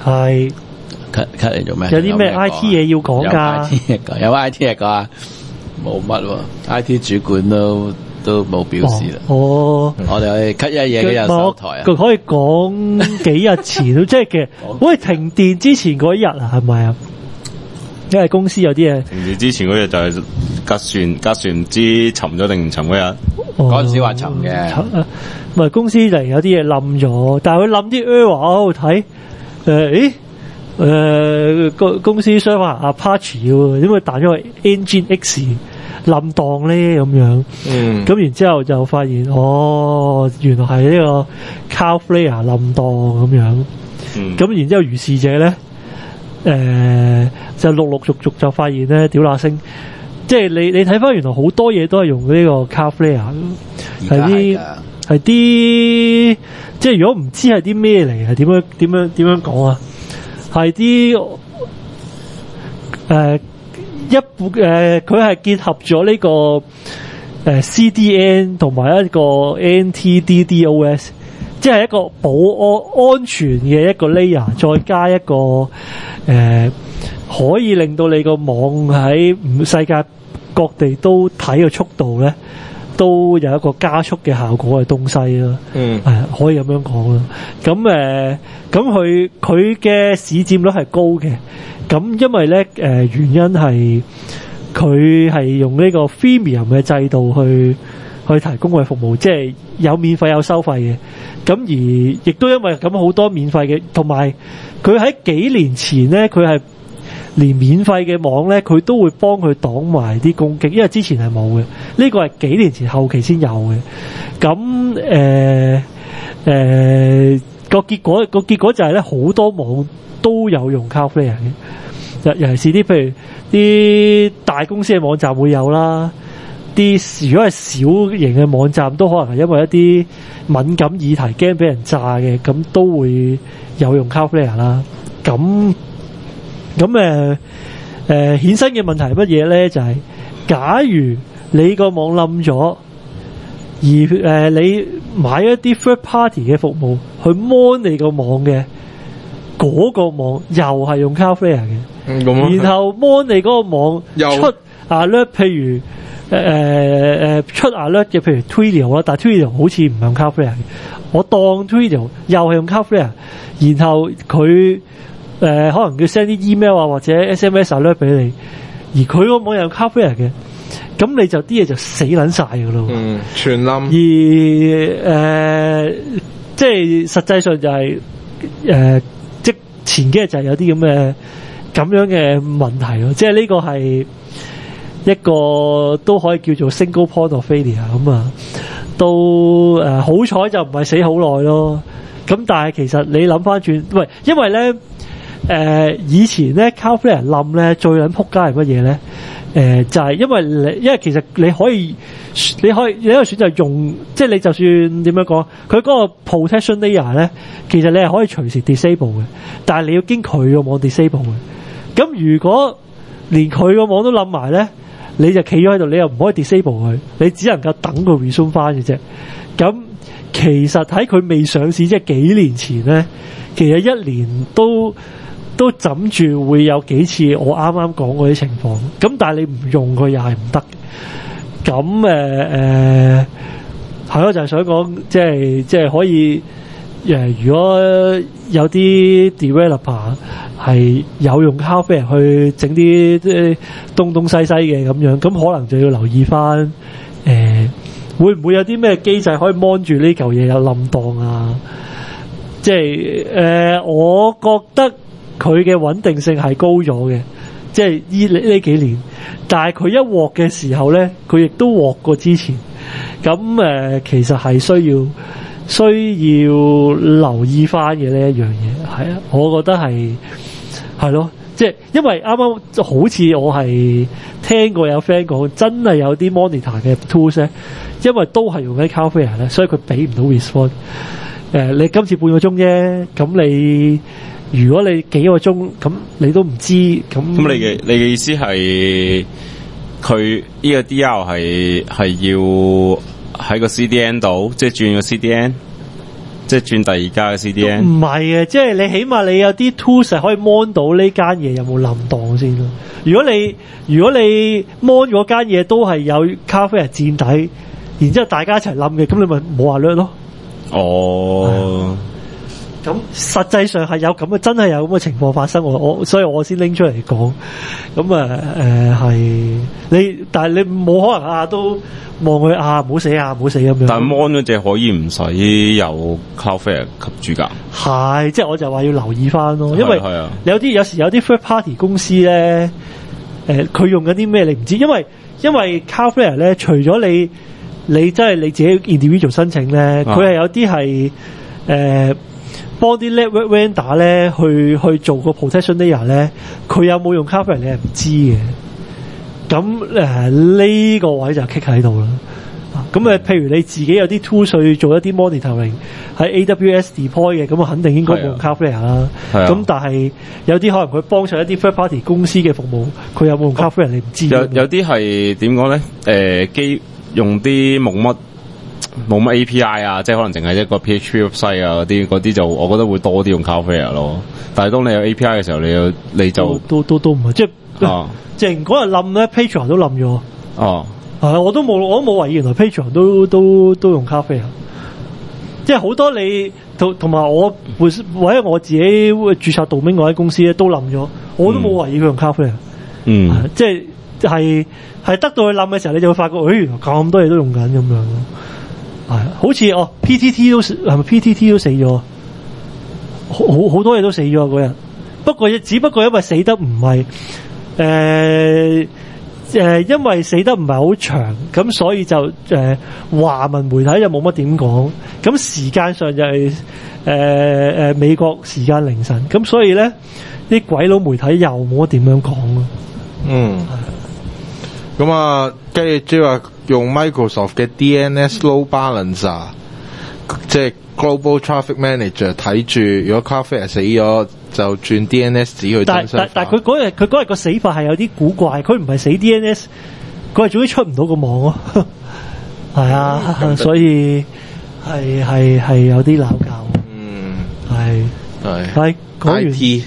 係 cut 嚟做咩？ 有啲咩 IT 嘢要講㗎？ 有 IT 嘢講，冇乜喎 ，IT 主管都冇表示啦。 我哋 cut 一嘢嘅有收台啊。 佢可以講幾日前都即係嘅，喂停電之前嗰一日啊，係咪啊？因為公司有啲嘢停電之前嗰日就係架船唔知沉咗定唔沉嗰日， 嗰陣時話沉嘅。 唔係公司嚟有啲嘢冧咗，但係佢冧啲 error 喺度睇，公司 server Apache 喎，點解彈咗個 Nginx 冧檔咧咁樣？咁然之後就發現原來係呢個 Cloudflare 冧檔咁樣。咁然之後如是者咧，就陸續就發現咧，屌那星，即係你睇翻原來好多嘢都係用呢個 Cloudflare，係啲即係如果唔知係啲咩嚟，係點樣講啊？係啲佢係結合咗呢個CDN 同埋一個 NTDDoS， 即係一個保安全嘅一個 layer， 再加一個可以令到你個網喺世界各地都睇嘅速度咧，都有一個加速嘅效果嘅東西啦。可以咁樣講啦。咁佢嘅市佔率係高嘅。咁因為咧原因係佢係用呢個 freemium 嘅制度去提供嘅服務，即係有免費有收費嘅。咁而亦都因為咁好多免費嘅，同埋佢喺幾年前咧，佢係連免費嘅網咧，佢都會幫佢擋埋啲攻擊，因為之前係冇嘅。呢個係幾年前後期先有嘅。咁個結果就係咧，好多網都有用 Cloudflare 嘅。尤其是啲譬如啲大公司嘅網站會有啦，如果係小型嘅網站都可能係因為一啲敏感議題驚俾人炸嘅，咁都會有用 Cloudflare 啦。咁衍生嘅問題係乜嘢咧？就係假如你個網冧咗，而你買一啲 third party 嘅服務去 mon 你個網嘅，嗰個網又係用 Cloudflare 嘅。然後 mon 你嗰個網出 alert， 譬如出 alert 嘅，譬如 Twilio 啦，但係 Twilio 好似唔係用 Cloudflare 嘅。我當 Twilio 又係用 Cloudflare， 然後佢可能叫 send 啲 email 啊或者 SMS alert 俾你，而佢個網又用 Cloudflare 嘅，咁你就啲嘢就死撚晒噶咯。 全冧。 而即係實際上就係即前幾日就係有啲咁樣嘅問題咯，即係呢個係一個都可以叫做 single point of failure 咁啊，都好彩就唔係死好耐咯。咁但係其實你諗翻轉，喂，因為咧以前咧 Cloudflare 冧咧最撚仆街係乜嘢咧？就係因為其實你可以一個選擇用，即係你就算點樣講，佢嗰個 protection layer 咧，其實你係可以隨時 disable 嘅，但係你要經佢個網 disable 嘅。咁如果連佢個網都冧埋咧，你就企咗喺度，你又唔可以 disable 佢，你只能夠等佢 resume 翻嘅啫。咁其實喺佢未上市，即係幾年前咧，其實一年都枕住會有幾次我啱啱講嗰啲情況。咁但係你唔用佢又係唔得。咁係咯，就係想講，即係可以如果有啲 developer 係有用 Cloudflare 去整啲東西嘅咁樣，咁可能就要留意翻會唔會有啲咩機制可以 mon 住呢嚿嘢有冧檔啊？即係我覺得佢嘅穩定性係高咗嘅，即係呢幾年。但係佢一鑊嘅時候咧，佢亦都鑊過之前。咁其實係需要留意翻嘅呢一樣嘢，係啊，我覺得係咯，即係因為啱啱好似我係聽過有 friend 講，真係有啲 monitor 嘅 tools 咧，因為都係用緊 Cloudflare 咧，所以佢俾唔到 response。你今次半個鐘啫，咁你如果你幾個鐘，咁你都唔知咁。咁你嘅意思係佢呢個 DR 係要喺個 CDN 度，即係轉個 CDN。 即係轉第二家嘅 CDN。 唔係嘅，即係你起碼你有啲 tools 係可以 mon 到呢間嘢有冇冧檔先咯。如果你 mon 嗰間嘢都係有 Cloudflare 墊底，然之後大家一齊冧嘅，咁你咪冇話略咯。 哦。 咁實際上係有咁嘅，真係有咁嘅情況發生，所以我先拎出嚟講。咁係你，但係你冇可能都望佢唔好死唔好死咁樣。 但係 mon 嗰隻可以唔使有 Cloudflare 及住㗎。 係，即係我就話要留意翻咯，因為有時有啲 third party 公司咧，佢用緊啲咩你唔知，因為 Cloudflare 咧，除咗你真係你自己 individual 申請咧，佢係有啲係幫啲 network vendor 咧去做個 protection layer 咧，佢有冇用 Cloudflare 你係唔知嘅。咁呢個位就棘喺度啦。咁譬如你自己有啲 tools 去做一啲 monitoring 喺 AWS deploy 嘅，咁肯定應該冇用 Cloudflare 啦。咁但係有啲可能佢幫上一啲 third party 公司嘅服務，佢有冇用 Cloudflare 你唔知。 有啲係點講咧？用啲冇乜 API 啊，即係可能淨係一個 PHP website 啊嗰啲就我覺得會多啲用 Cloudflare 咯。但係當你有 API 嘅時候，你就都唔係，即係淨嗰日冧咧 Patreon 都冧咗。我都冇懷疑，原來 Patreon 都用 Cloudflare。即係好多你同埋我或者我自己註冊 domain 嗰間公司咧都冧咗，我都冇懷疑佢用 Cloudflare。即係得到佢冧嘅時候，你就會發覺，原來咁多嘢都用緊咁樣咯。好似PTT 都係咪 PTT 都死咗？好多嘢都死咗嗰日。只不過因為死得唔係因為死得唔係好長，咁所以就華文媒體就冇乜點講。咁時間上就係美國時間凌晨，咁所以咧啲鬼佬媒體又冇乜點樣講咯。 咁啊，跟住即係話用 Microsoft 嘅 DNS Load Balancer，即係 Global Traffic Manager 睇住，如果 Cloudflare 死咗，就轉 DNS 紙去增生。但係佢嗰日個死法係有啲古怪，佢唔係死 DNS， 佢係總之出唔到個網咯。係啊，所以係有啲鬧交。係講完 IT。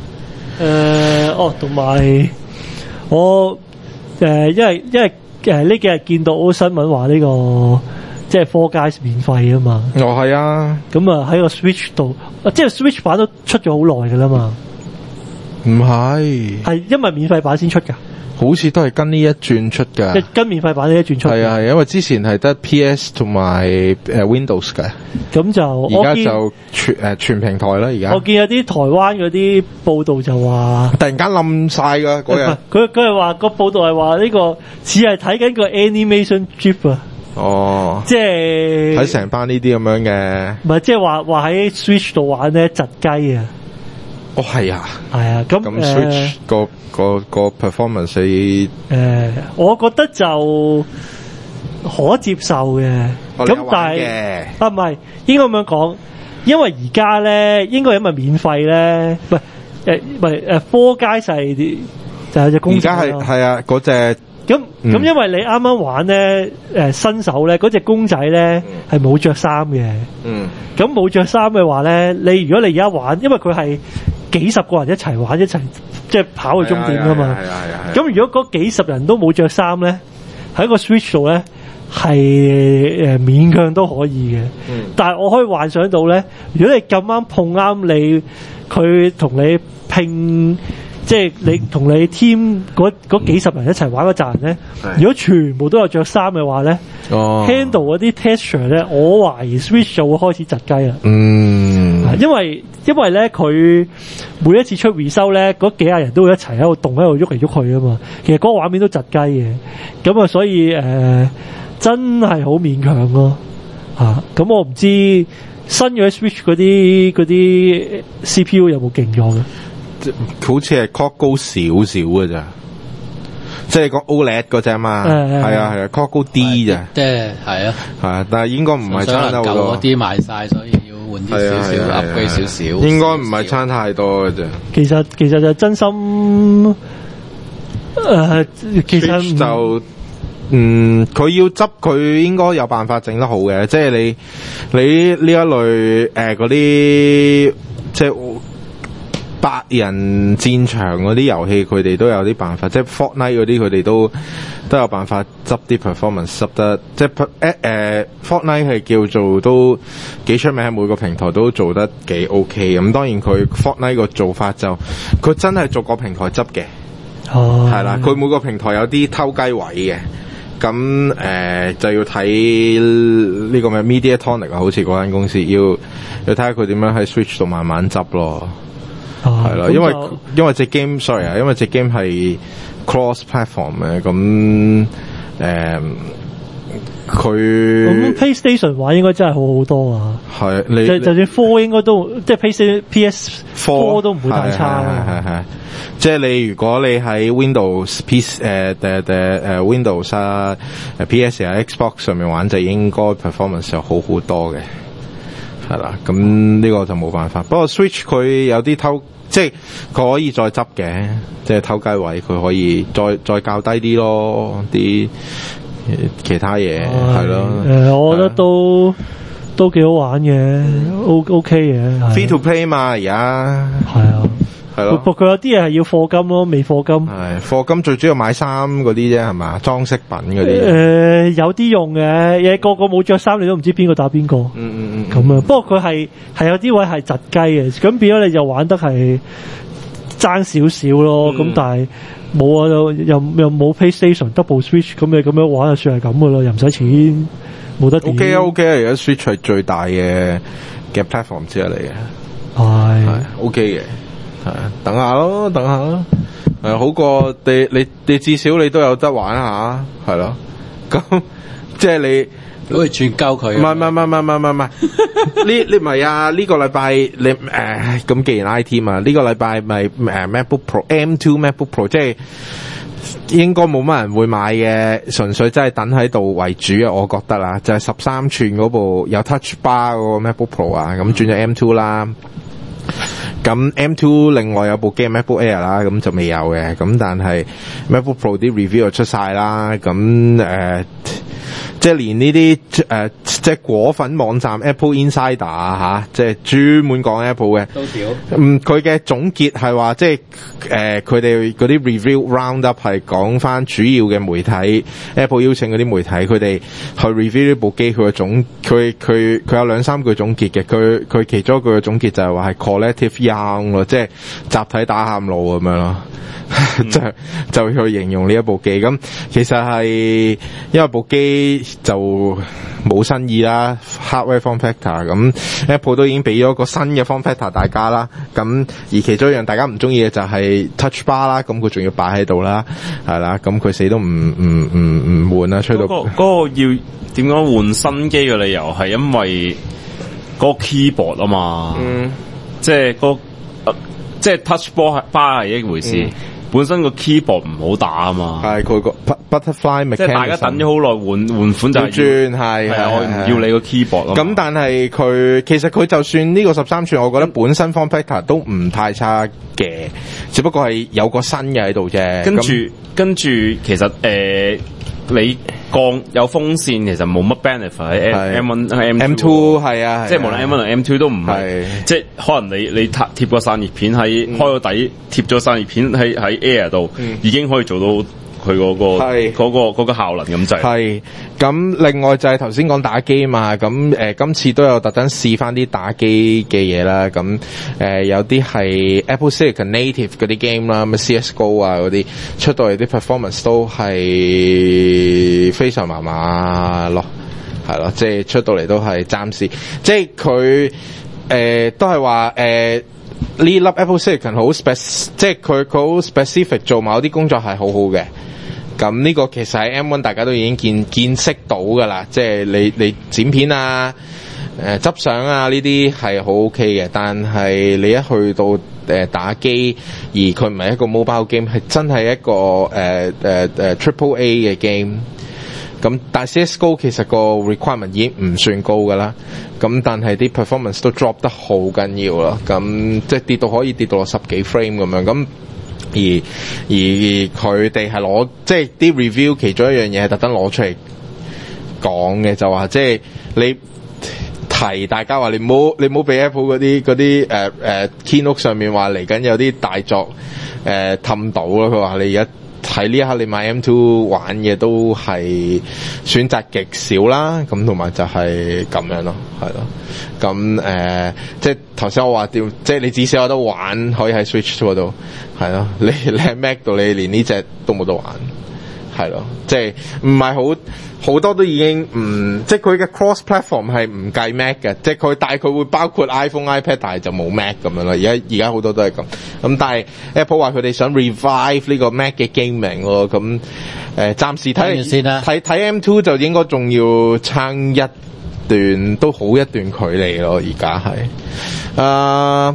同埋我。因為呢幾日見到新聞話呢個即係 Four Guys 免費啊嘛。 係啊。咁啊喺個 Switch 度，即係 Switch 版都出咗好耐噶啦嘛。 唔係。係因為免費版先出噶。 好似都係跟呢一轉出噶。 即係跟免費版呢一轉出。係啊，因為之前係得 PS 同埋Windows 嘅。 咁就而家就全平台啦。而家我見有啲台灣嗰啲報道就話突然間冧晒噶嗰日。 佢係話個報道係話呢個似係睇緊個 animation GIF 啊。即係睇成班呢啲咁樣嘅。 唔係，即係話喺 Switch 度玩咧窒雞啊。 係啊。 係啊。咁 Switch 個 performance 我覺得就可接受嘅。咁但係唔係應該咁樣講，因為而家咧應該因為免費咧，唔係Four Guys就有隻公仔咯。而家係啊嗰隻。 咁因為你啱啱玩咧新手咧嗰隻公仔咧係冇着衫嘅。咁冇着衫嘅話咧，如果你而家玩，因為佢係幾十個人一齊玩一齊。即係跑去終點㗎嘛，咁如果嗰幾十人都冇着衫咧，喺個 Switch 度咧係勉強都可以嘅。但係我可以幻想到咧，如果你咁啱碰啱你，佢同你拼，即係你同你 team 嗰幾十人一齊玩嗰陣人咧，如果全部都有着衫嘅話咧，handle 嗰啲 texture 咧，我懷疑 Switch 就會開始窒雞啦。因為咧佢每一次出回收咧，嗰幾廿人都會一齊喺度動喺度喐嚟喐去啊嘛。其實嗰個畫面都窒雞嘅，咁啊所以真係好勉強咯。咁我唔知新嘅 Switch 嗰啲 CPU 有冇勁咗嘅？ 好似係 clock 高少少嘅咋，即係個 OLED 嗰隻嘛。係啊，clock 高啲咋。 即係係啊。 係，但係應該唔係差得好多。 舊嗰啲賣晒，所以要換啲少少 upgrade 少少。 應該唔係差太多嘅啫。 其實就真心其實就佢要執佢應該有辦法整得好嘅，即係你呢一類嗰啲即係8人戰場嗰啲遊戲，佢哋都有啲辦法，即係 Fortnite 嗰啲佢哋都有辦法執啲 performance 執得，即係Fortnite 係叫做都幾出名，喺每個平台都做得幾 OK。咁當然佢 Fortnite 個做法就佢真係逐個平台執嘅，係啦，佢每個平台有啲偷雞位嘅。咁就要睇呢個咩 Mediatonic 啊，好似嗰間公司要睇下佢點樣喺 Switch 度慢慢執咯。係啦，因為隻 game sorry 啊，因為隻 game 係 cross platform 嘅，咁佢 PlayStation 玩應該真係好好多啊。 係你就算 4應該都即係 PlayStation PS4 都唔會太差。 係。即係你如果你喺 Windows Windows 啊、PS 啊、Xbox 上面玩，就應該 performance 就好好多嘅，係啦。咁呢個就冇辦法。不過 Switch 佢有啲偷，即係佢可以再執嘅，即係偷雞位，佢可以再較低啲咯，啲其他嘢係咯。 我覺得都幾好玩嘅，OK 嘅。 Free to play 嘛，而家係啊。 係咯， 佢有啲嘢係要課金咯，未課金。 係課金最主要買衫嗰啲啫，係嘛？裝飾品嗰啲。 有啲用嘅，個個冇着衫，你都唔知邊個打邊個。咁啊，不過佢係有啲位係窒雞嘅，咁變咗你就玩得係爭少少咯。咁但係冇啊，又冇 PlayStation Double Switch，咁你咁樣玩就算係咁噶啦，又唔使錢，冇得點。 OK，而家 Switch 係最大嘅 platform 之一嚟嘅。 係 OK 嘅。係等下咯，好過你至少你都有得玩下，係咯。咁即係你如果轉交佢， 唔係，呢唔係啊？呢個禮拜你咁既然 IT 嘛，呢個禮拜咪MacBook Pro M2 MacBook Pro， 即係應該冇乜人會買嘅，純粹真係等喺度為主啊！我覺得啦，就係13寸嗰部有 Touch Bar 嗰個 MacBook Pro 啊，咁轉咗 M2 啦。咁 M2 另外有部機 MacBook Air 啦，咁就未有嘅。咁但係 MacBook Pro 啲 review 就出晒啦。咁即係連呢啲即係果粉網站 Apple Insider 啊即係專門講 Apple 嘅都屌。 佢嘅總結係話，即係佢哋嗰啲 review roundup 係講翻主要嘅媒體 Apple 邀請嗰啲媒體，佢哋去 review 呢部機，佢有2-3句總結嘅。佢其中一句嘅總結就係話係 collective young 咯，即係集體打喊路咁樣咯。就去形容呢一部機。咁其實係因為部機就冇新意啦 ，hardware form factor， 咁 Apple 都已經俾咗個新嘅 form factor 大家啦。咁而其中一樣大家唔中意嘅就係 touch bar 啦，咁佢仲要擺喺度啦，係啦，咁佢死都唔換啦，吹到嗰個要點講換新機嘅理由係因為嗰個 keyboard 啊嘛，即係即係 touch bar 係一回事。本身個 keyboard 唔好打啊嘛， 係佢個 butterfly mechanism， 即係大家等咗好耐換款就係轉係我唔要你個 keyboard 咯。 咁但係佢其實佢就算呢個13寸，我覺得本身 form factor 都唔太差嘅，只不過係有個新嘅喺度啫。跟住其實你有風扇其實冇乜 benefit 喺 M1 M2 係啊， 即係無論 M1 同 M2 都唔係，即係可能你貼個散熱片喺開個底，貼咗散熱片喺 Air 度，已經可以做到佢嗰個效能咁滯。係咁，另外就係頭先講打機嘛，咁今次都有特登試翻啲打機嘅嘢啦。咁有啲係 Apple Silicon Native 嗰啲 game 啦，咁 CS:GO 啊嗰啲出到嚟啲 performance 都係非常麻麻咯，係咯，即係出到嚟都係暫時，即係佢都係話呢粒 Apple Silicon 好即係佢好 specific 做某啲工作係好好嘅。咁呢個其實喺 M1 大家都已經見識到噶啦，即係你剪片啊、執相啊呢啲係好 OK 嘅，但係你一去到打機，而佢唔係一個 mobile game， 係真係一個Triple A 嘅 game。咁但係 CS:GO 其實個 requirement 已經唔算高噶啦，咁但係啲 performance 都 drop 得好緊要啦，咁即係可以跌到10幾 frame 咁樣咁。 而佢哋係攞即係啲 review 其中一樣嘢係特登攞出嚟講嘅，就話即係你提大家話你唔好俾 Apple 嗰啲keynote 上面話嚟緊有啲大作氹到咯。佢話你而家喺呢一刻你買 M2 玩嘅都係選擇極少啦，咁同埋就係咁樣咯，係咯。咁即係頭先我話即係你至少有得玩，可以喺 Switch 嗰度，係咯。你喺 Mac 度你連呢隻都冇得玩，係咯。即係唔係好多都已經即係佢嘅 cross platform 係唔計 Mac 嘅，即係但係佢會包括 iPhone、iPad， 但係就冇 Mac 咁樣啦。而家好多都係咁。咁但係 Apple 話佢哋想 revive 呢個 Mac 嘅 gaming 喎，咁暫時睇先啦。 睇 M2 就應該仲要撐一段都好一段距離咯。而家係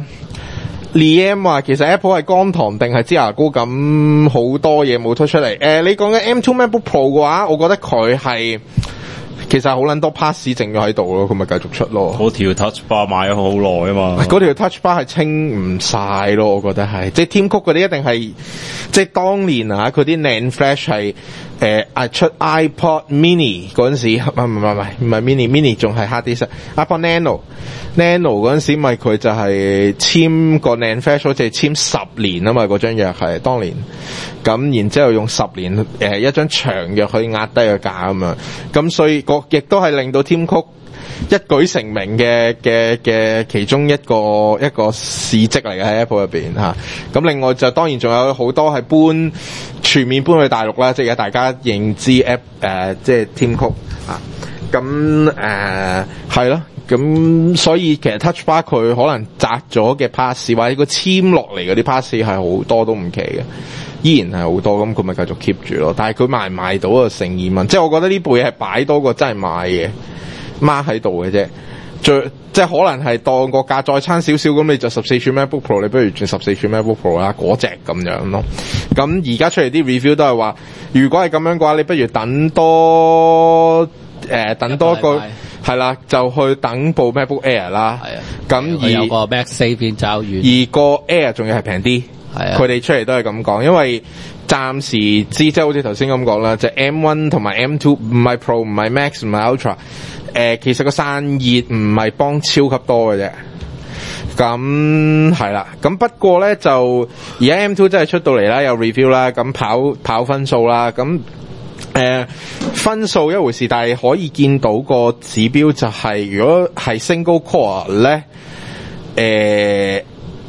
Liam 話其實 Apple 係乾糖定係支牙膏咁，好多嘢冇推出嚟。你講緊 M2 MacBook Pro 嘅話，我覺得佢係其實好撚多 parts 剩咗喺度咯，佢咪繼續出咯。 嗰條 Touch Bar 買咗好耐啊嘛， 嗰條 Touch Bar 係清唔晒咯，我覺得係，即係 Tim Cook 嗰啲一定係，即係當年啊，佢啲 NAND Flash 係出 iPod Mini 嗰陣時，唔係 Mini 仲係 Hard Disk，iPod Nano 嗰陣時咪佢就係簽個 NAND Flash 好似係簽10年啊嘛，嗰張約係當年，咁然之後用10年一張長約去壓低個價咁樣，咁所以亦都係令到 Tim Cook 一舉成名嘅其中一個事蹟嚟嘅喺 Apple 入邊嚇。咁另外就當然仲有好多係全面搬去大陸啦，即係而家大家認知即係 Tim Cook 啊。咁係咯，咁所以其實 Touch Bar 佢可能摘咗嘅 pass 或者個簽落嚟嗰啲 pass 係好多都唔奇嘅，依然係好多，咁佢咪繼續 keep 住咯。但係佢賣唔賣到啊？成疑問，即係我覺得呢部嘢係擺多過真係賣嘅。孖喺度嘅啫，即係可能係當個價再差少少，咁你就14寸 MacBook Pro， 你不如轉14寸 MacBook Pro 啦，嗰隻咁樣咯。咁而家出嚟啲 review 都係話，如果係咁樣嘅話，你不如等多個係啦，就去等部 MacBook Air 啦。係啊，咁而有個 MagSafe 變走遠， 而個 Air 仲要係平啲。係啊，佢哋出嚟都係咁講，因為暫時即係好似頭先咁講啦，就 M1 同埋 M2 唔係 Pro 唔係 Max 唔係 Ultra。其實個散熱唔係幫超級多嘅啫，咁係啦。咁不過咧就而家 M2 真係出到嚟啦，有 review 啦，咁跑分數啦，咁分數一回事，但係可以見到個指標就係、如果係 single core 咧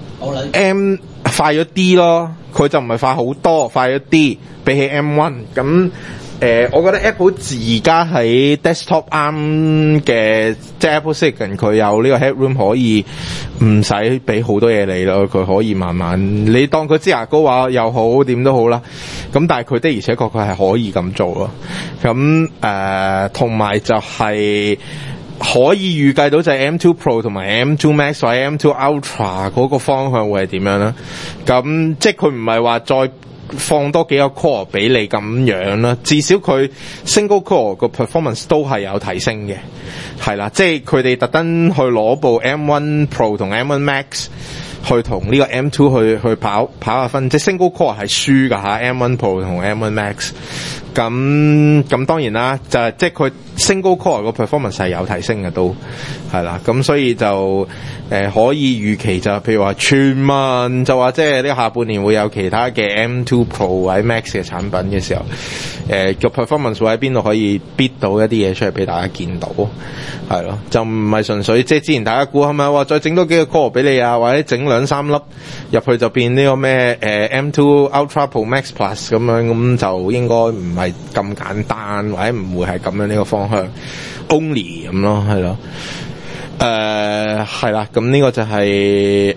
，M 快咗啲咯，佢就唔係快好多，快咗啲比起 M1 咁。我覺得 Apple 而家喺 desktop ARM 嘅，即係 Apple Silicon 佢有呢個 headroom 可以唔使俾好多嘢你咯，佢可以慢慢你當佢支牙膏話又好點都好啦。咁但係佢的而且確佢係可以咁做咯。咁同埋就係可以預計到就係 M2 Pro 同埋 M2 Max 或者 M2 Ultra 嗰個方向會係點樣啦。咁即係佢唔係話再放多幾個 core 俾你咁樣啦，至少佢 single core 個 performance 都係有提升嘅，係啦，即係佢哋特登去攞部 M1 Pro 同 M1 Max 去同呢個 M2 去跑下分，即係 single core 係輸㗎嚇 M1 Pro 同 M1 Max。咁當然啦，就係即係佢 single core 個 performance 係有提升嘅都係啦，咁所以就可以預期就譬如話傳聞就話即係呢下半年會有其他嘅 M2 Pro 或者 Max 嘅產品嘅時候，個 performance 會喺邊度可以 beat 到一啲嘢出嚟俾大家見到，係咯，就唔係純粹即係之前大家估係咪話再整多幾個 core 俾你啊，或者整2-3粒入去就變呢個咩M2 Ultra Pro Max Plus 咁樣，咁就應該唔係咁簡單，或者唔會係咁樣呢個方向 only 咁咯，係咯。係啦，咁呢個就係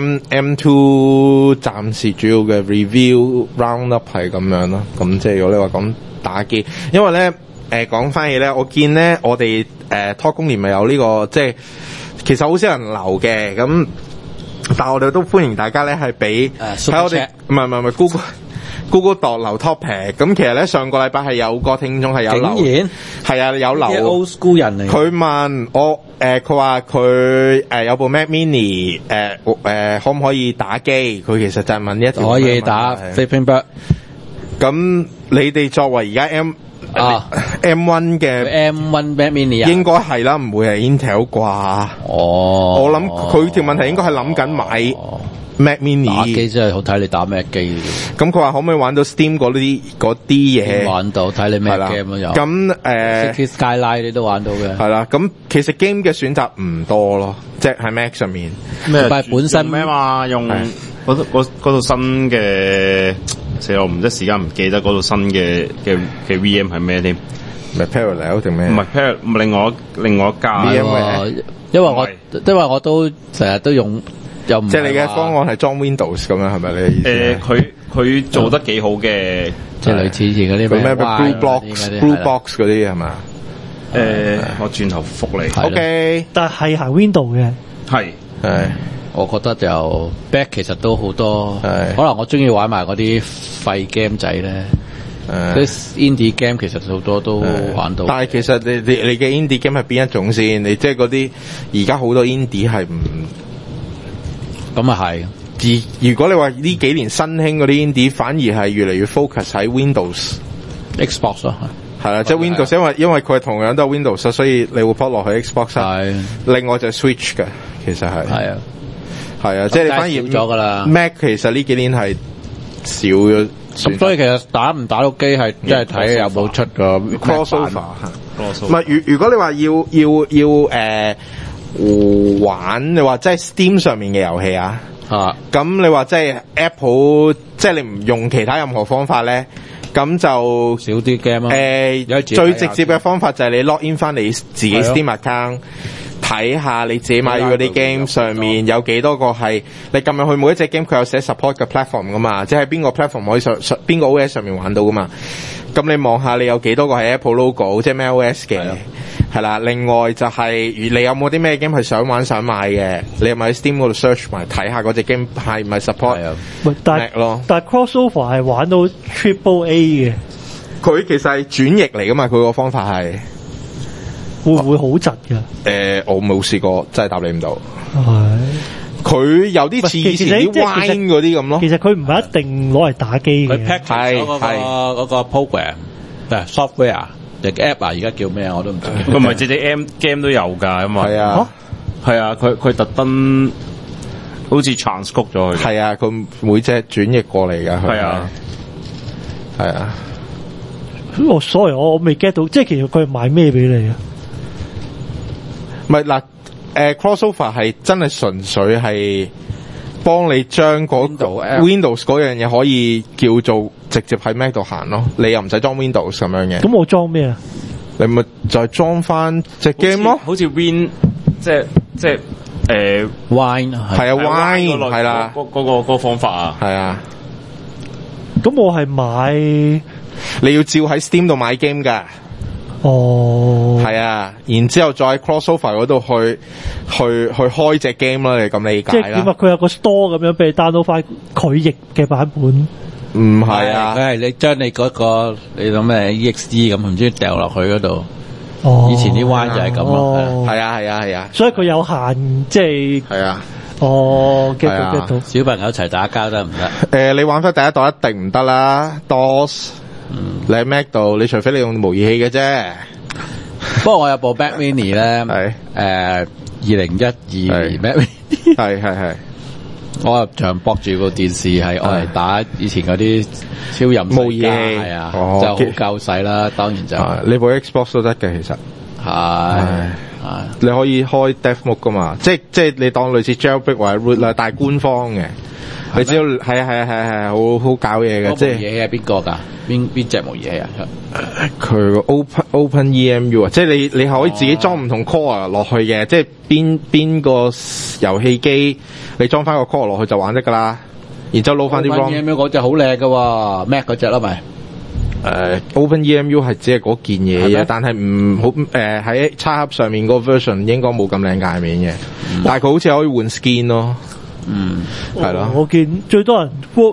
M2 暫時主要嘅 review round up 係咁樣咯。咁即係如果你話講打機，因為咧講翻起咧，我見咧我哋拖工年咪有呢個即係其實好少人留嘅，咁但係我哋都歡迎大家咧係俾喺我哋唔係 Google Google 度留 topic， 咁其實咧上個禮拜係有個聽眾係有留， 竟然係啊有啲留 old school 人嚟。 佢問我佢話佢有部 Mac Mini 可唔可以打機？佢其實就係問一條可以打問題 Flipping Bird 咁你哋作為而家 M1 嘅 M1 Mac Mini 啊， 應該係啦，唔會係 Intel 啩？ 哦， 我諗佢條問題應該係諗緊買 Mac 打 Mini。 機真係好睇你打咩機嘅啫， 咁佢話可唔可以玩到 Steam 嗰啲嘢？ 玩到睇你咩係啦 game 咯又。 咁 City Skyline 你都玩到嘅， 係啦，咁其實 game 嘅選擇唔多咯，即係喺 Mac 上面。 咩但係本身用咩嘛？用係嗰套新嘅，死我唔一時間唔記得嗰套新嘅 VM 係咩添？ 唔係 Parallel 定咩？ 唔係 Pair，另外一家。 VMware 因為我都成日都用，又唔即係你嘅方案係裝 Windows 咁樣係咪你嘅意思？ 佢做得幾好嘅。 即係類似以前嗰啲咩咩 Blue Blue Box 嗰啲係嘛我轉頭覆你。 係 ？OK， 但係行 Window 嘅， 係係我覺得就 Back 其實都好多， 係可能我中意玩埋嗰啲廢 game 仔咧，啲 indie game 其實好多都玩到。 但係其實你嘅 indie game 係邊一種先？你即係嗰啲而家好多 indie 係唔咁啊係， 如果你話呢幾年新興嗰啲 indie，反而係越嚟越 focus 喺 Windows。 Xbox 咯， 係啦，即係 Windows，因為佢係同樣都係 Windows，所以你會 port 落去 Xbox。 係另外就係 Switch 嘅，其實係係啊， 係啊，即係你反而少咗㗎啦 Mac 其實呢幾年係少咗。 咁所以其實打唔打到機係真係睇有冇出個 crossover 唔係，如果你話要玩，你話即係 Steam 上面嘅遊戲啊，咁你話即係 Apple， 即係你唔用其他任何方法咧，咁就少啲 game 咯。 最直接嘅方法就係你 log in 翻你自己 Steam account，睇下你自己買嗰啲 game 上面有幾多個係你撳入去每一隻 game 佢有寫 support 嘅 platform 噶嘛，即係邊個 platform 可以上邊個 OS 上面玩到噶嘛。咁你望下你有幾多個係 Apple logo， 即係 macOS 嘅，係啦。另外就係你有冇啲咩 game 係想玩想買嘅，你咪喺 Steam 嗰度 search 埋睇下嗰隻 game 係咪 support Mac 咯。 但係 crossover 係玩到 Triple A 嘅， 佢其實係轉譯嚟噶嘛，佢個方法係會唔會好窒㗎？ 我冇試過，真係答你唔到。 係。 佢有啲似以前啲 Wine 嗰啲咁咯。 其實佢唔係一定攞嚟打機嘅。 佢 package 嗰個 program， software 定 app 啊，而家叫咩我都唔知。 佢唔係隻 game 都有㗎，咁啊。 係啊， 係啊，佢特登好似 transcribe 咗佢。 係啊，佢每隻轉譯過嚟㗎。 係啊， 係啊。 sorry，我未 get 到，即係其實佢係賣咩俾你啊？ 唔係嗱。crossover 係真係純粹係幫你將嗰 Windows 嗰樣嘢可以叫做直接喺 Mac 度行咯，你又唔使裝 Windows 咁樣嘅。 咁我裝咩啊？ 你咪就係裝翻隻 game 咯， 好似 Win 即係 Wine 係啊 Wine 係啦， 嗰個方法啊， 係啊。 咁我係買你要照喺 Steam 度買 game 㗎。 哦， 係啊，然之後再喺 crossover 嗰度去開隻 game 啦，你咁理解啦。 即係點啊？佢有個 store 咁樣俾你 download 翻佢譯嘅版本。 唔係啊， 佢係你將你嗰個你諗咩 EXE 咁，唔知掉落去嗰度。 哦， 以前啲 Wine 就係咁咯。 係啊係啊係啊。 所以佢有限，即係係啊。 哦，get 到 get 到。 小朋友一齊打交得唔得？ 你玩翻第一代一定唔得啦，DOS。你喺 Mac 度，你除非你用模擬器嘅啫。 不過我有部 Mac Mini 咧，係2012年 Mac Mini， 係。 我入場駁住部電視係我嚟打以前嗰啲超任模擬器， 係啊，就好夠使啦。當然就你部 Xbox 都得嘅，其實係你可以開 Dev Mode 噶嘛，即係你當類似 Jailbreak 或者 root 啦，但係官方嘅。你只要係好搞嘢嘅，即係模擬器係邊個㗎？邊隻模擬器啊？ 佢個 Open EMU 啊，即係你可以自己裝唔同 core 落去嘅，即係邊個遊戲機你裝翻個 core 落去就玩得㗎啦。然之後撈翻啲 ROM。 EMU 嗰隻好靚㗎喎 ，Mac 嗰隻啦咪。 Open EMU 係只係嗰件嘢嘅，但係唔好喺叉盒上面嗰個 version 應該冇咁靚界面嘅，但係佢好似可以換 skin 咯。係咯。 我見最多人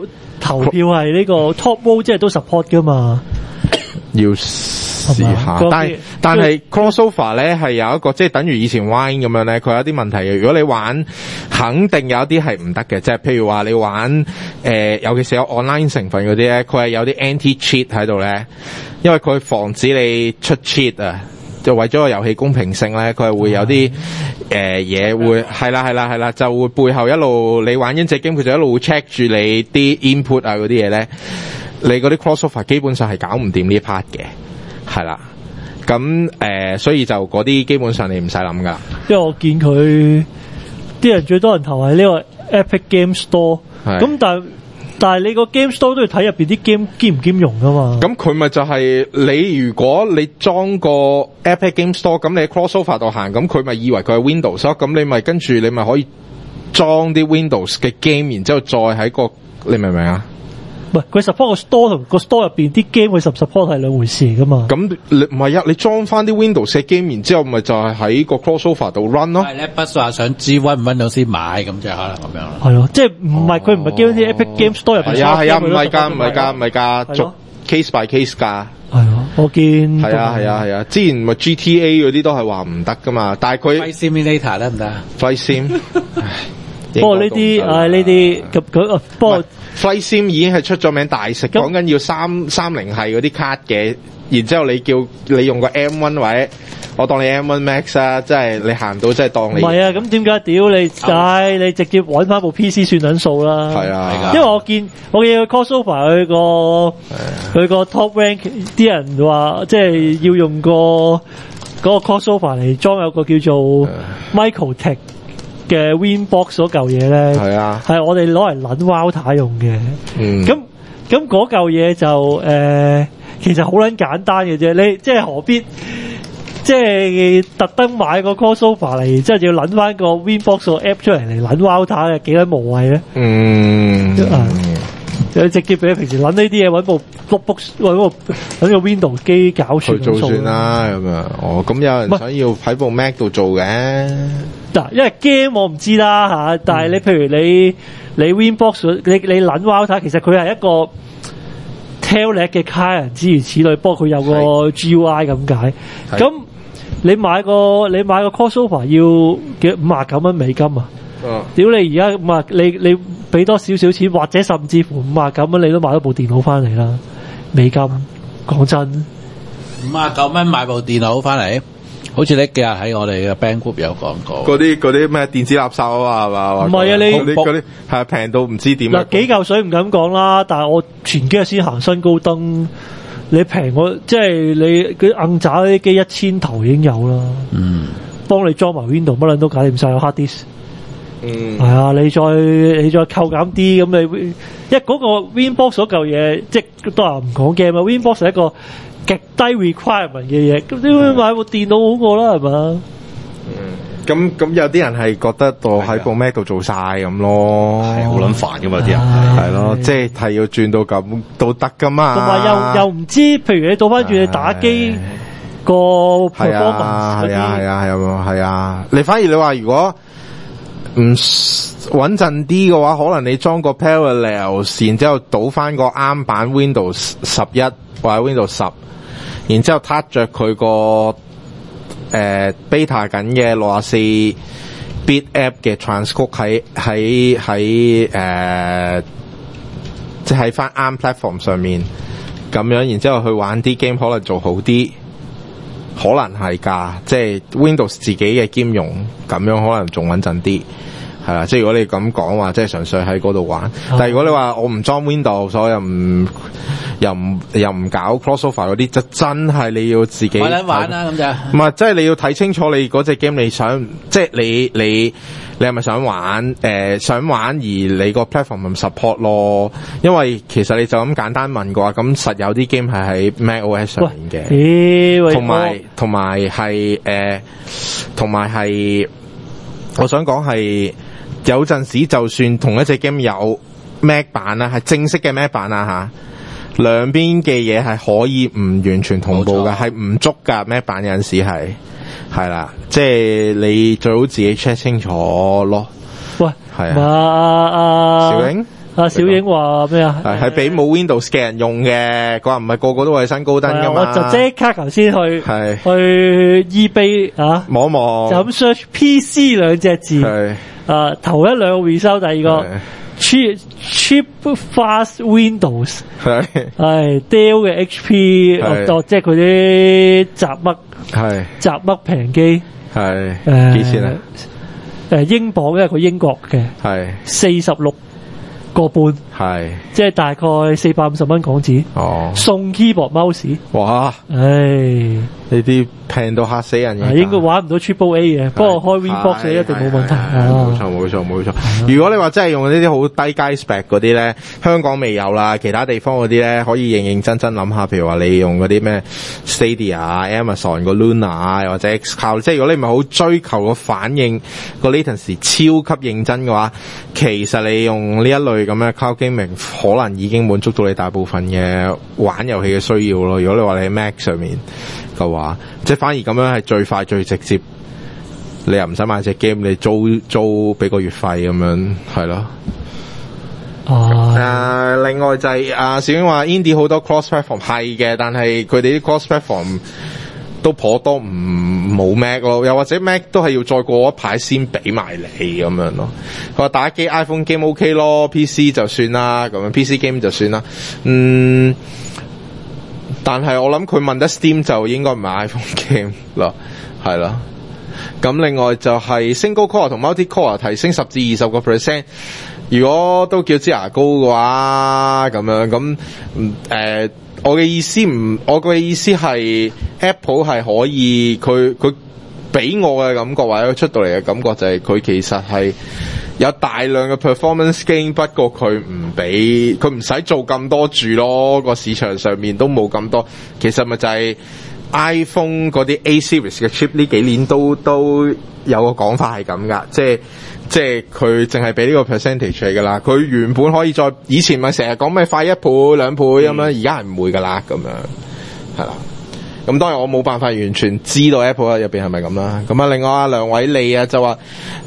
投票係呢個 Top Row， 即係都 support 噶嘛。 要試下，但係 crossover 咧係有一個即係等於以前 Wine 咁樣咧，佢有啲問題嘅。如果你玩，肯定有啲係唔得嘅，即係譬如話你玩尤其是有 online 成分嗰啲咧，佢係有啲 anti cheat 喺度咧，因為佢防止你出 cheat 啊，就為咗個遊戲公平性咧，佢係會有啲嘢會係啦，就會背後一路你玩緊隻 game，佢就一路會 check 住你啲 input 啊嗰啲嘢咧。你嗰啲 crossover 基本上係搞唔掂呢 part 嘅，係啦，咁所以就嗰啲基本上你唔使諗噶。 因為我見佢啲人最多人投係呢個 Epic Game Store， 咁但係你個 Game Store 都要睇入邊啲 game 兼唔兼容噶嘛。咁佢咪就係你如果你裝個 Epic Game Store， 咁你喺 crossover 度行，咁佢咪以為佢係 Windows， 咁你咪跟住你咪可以裝啲 Windows 嘅 game， 然之後再喺個你明唔明啊？ 唔係佢 support 個 store 同個 store 入邊啲 game 佢 support 係兩回事嚟噶嘛。 咁你唔係啊？你裝翻啲 Windows 嘅 game， 然之後咪就係喺個 crossover 度 run 咯。 係咧，不話想知溫唔溫到先買，咁就可能咁樣啦。 係咯，即係唔係佢唔係叫啲 Epic Game Store 入邊。 係啊，唔係㗎，逐 case by case 㗎。 係啊，我見係啊，之前咪 GTA 嗰啲都係話唔得㗎嘛，但係佢 Flight Simulator 得唔得 ？Flight Sim 不過呢啲呢啲咁不過 Flight Sim 已經係出咗名大食，講緊要330係嗰啲卡嘅，然之後你用個 M1 或者我當你 M1 Max 啊，即係你行到即係當你唔係啊，咁點解屌你你直接揾翻部 PC 算撚數啦？ 係啊， 因為我見佢 crossover 佢個 top rank 啲人話即係要用嗰個 crossover 嚟裝有個叫做 Microtech嘅 Winbox 嗰嚿嘢咧，係我哋攞嚟撚 Router 用嘅。咁嗰嚿嘢就其實好撚簡單嘅啫，你即係何必即係特登買個 crossover 嚟，之後就要撚翻個 Winbox 個 app 出嚟嚟撚 Router 嘅，幾撚無謂咧？就直接俾你平時撚呢啲嘢揾部 notebook 揾個 Windows 機搞算做算啦咁啊。咁有人想要喺部 Mac 度做嘅。 嗱，因為 game 我唔知啦嚇，但係你譬如你 Winbox 你撚 Router， 其實佢係一個 Telnet 嘅 client 諸如此類，不過佢有個 GUI 咁解。咁你買個 crossover 要幾59蚊美金啊？屌你而家你俾多少少錢，或者甚至乎59蚊你都買咗部電腦翻嚟啦，美金。講真 ，59蚊買部電腦翻嚟。好似呢幾日喺我哋嘅 band group 有講過， 嗰啲咩電子垃圾啊嘛，係嘛？ 唔係啊，你嗰啲係平到唔知點。 嗱，幾嚿水唔敢講啦，但係我前幾日先行新高登，你平我即係你嗰硬渣啲機1000頭已經有啦。幫你裝埋 Windows 乜撚都搞掂晒，有 hard disk。係啊，你再扣減啲咁你，因為嗰個 Winbox 嗰嚿嘢，即係都話唔講 game 啊 ，Winbox 係一個極低 requirement 嘅嘢，咁點會買部電腦好過啦，係嘛？ 咁有啲人係覺得到喺部 Mac 度做晒咁咯， 係好撚煩噶嘛啲人， 係咯，即係要轉到咁都得噶嘛。 同埋又唔知，譬如你倒翻轉你打機個 performance 係啊，你反而你話如果唔穩陣啲嘅話，可能你裝個 Parallels， 然之後倒翻個啱版 Windows 11或者 Windows 10，然之後撻着佢個beta 緊嘅64 bit app 嘅 transcode 喺即係喺翻啱 platform 上面咁樣，然之後去玩啲 game 可能做好啲，可能係㗎，即係 Windows 自己嘅兼容咁樣可能仲穩陣啲。係啦，即係如果你咁講話，即係純粹喺嗰度玩。但係如果你話我唔裝 Windows，所以又唔搞 crossover 嗰啲，就真係你要自己玩啦咁就。 唔係，即係你要睇清楚你嗰隻 game 你想，即係你係咪想玩？想玩而你個 platform 唔 support 咯。因為其實你就咁簡單問嘅話，咁實有啲 game 係喺 macOS 上面嘅，同埋係，我想講係。有陣時就算同一隻 game 有 Mac 版啦，係正式嘅 Mac 版啦嚇，兩邊嘅嘢係可以唔完全同步嘅，係唔足㗎。Mac 版有陣時係啦，即係你最好自己 check 清楚咯。 喂，係啊，小英阿小英話咩啊？ 係俾冇 Windows 嘅人用嘅，佢話唔係個個都係新高登噶嘛。 我就即刻頭先去係去 eBay 啊， 望一望， 就咁 search PC 兩隻字， 係頭一兩個 result，第二個 cheap fast Windows， 係 Dell 嘅 HP， 即係佢啲雜嘜平機， 係幾錢啊？ 英鎊，因為佢英國嘅，係46個半，係即係大概450蚊港紙。哦，送 keyboard mouse， 哇！唉，呢啲平到嚇死人嘅，應該玩唔到 Triple A 嘅，不過開 Winbox 一定冇問題。冇錯。如果你話真係用呢啲好低階 spec 嗰啲咧，香港未有啦，其他地方嗰啲咧可以認認真真諗下，譬如話你用嗰啲咩 Stadia 啊、Amazon 個 Luna 啊，或者 Xcloud， 即係如果你唔係好追求個反應個 latency 超級認真嘅話，其實你用呢一類咁嘅 cloud gaming 可能已經滿足到你大部分嘅玩遊戲嘅需要咯。如果你話你喺 Mac 上面嘅話，即係反而咁樣係最快最直接，你又唔使買隻 game， 你租俾個月費咁樣，係咯。另外就係小英話 Indie 好多 cross platform 係嘅，但係佢哋啲 cross platform 都頗多冇 Mac 咯，又或者 Mac 都係要再過一排先俾埋你咁樣咯。佢話打機 iPhone game OK 咯， PC 就算啦，咁樣 PC game 就算啦。但係我諗佢問得 Steam 就應該唔係 iPhone game 咯，係咯。咁另外就係 Single Core 同 Multi Core 提升10至20%，如果都叫支牙膏嘅話，咁樣咁我嘅意思係 Apple 係可以，佢俾我嘅感覺或者出到嚟嘅感覺就係佢其實係有大量嘅 performance gain， 不過佢唔使做咁多住咯，個市場上面都冇咁多。其實咪就係 iPhone 嗰啲 A series 嘅 chip 呢幾年都有個講法係咁噶，即係佢淨係俾呢個 percentage 嚟噶啦。佢原本可以以前咪成日講咩快1倍2倍咁樣，而家係唔會噶啦，咁樣係啦。咁當然我冇辦法完全知道 Apple 入邊係咪咁啦。咁啊，另外阿梁偉利啊就話